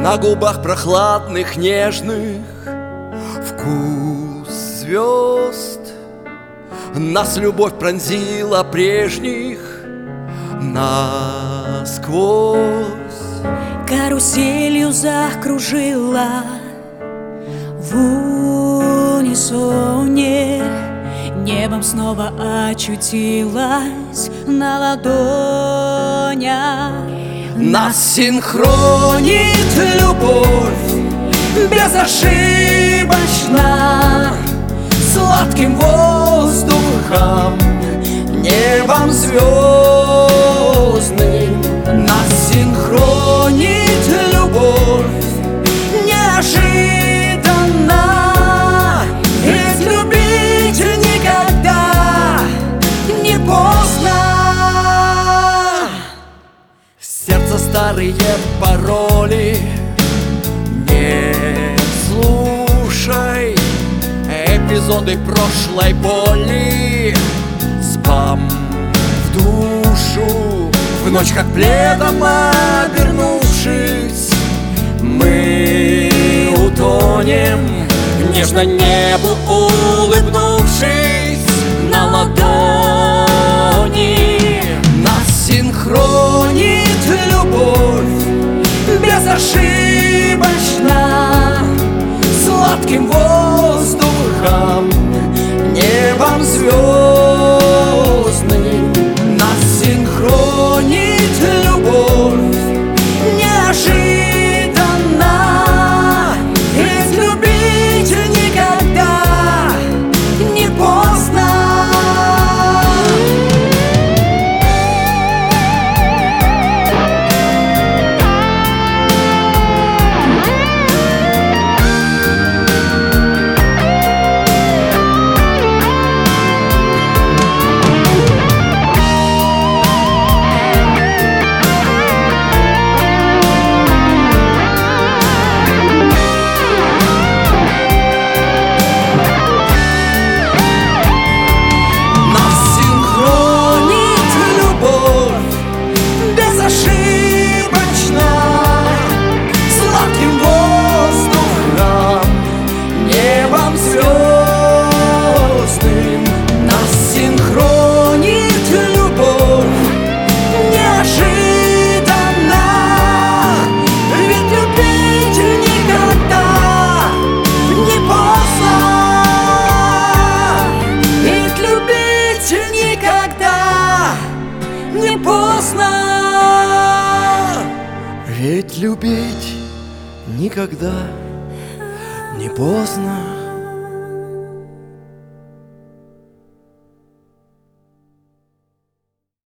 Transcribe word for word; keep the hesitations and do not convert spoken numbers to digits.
На губах прохладных, нежных вкус звезд. Нас любовь пронзила прежних насквозь. Каруселью закружила в унисоне, небом снова очутилась на ладонях. Нас синхронит любовь безошибочно, сладким воздухом, небом звездным. Нас синхронит любовь неожиданно, ведь любить никогда не поздно. Сердце старые пароли не слушай, эпизоды прошлой боли спам в душу. В ночь, как пледом обернувшись, мы утонем, нежно небу улыбнувшись на ладони. Нас синхронит любовь безошибочно, сладким воздухом, небом звездным. Нас синхронит любовь неожиданно, ведь любить никогда не поздно. Не поздно, ведь любить никогда не поздно.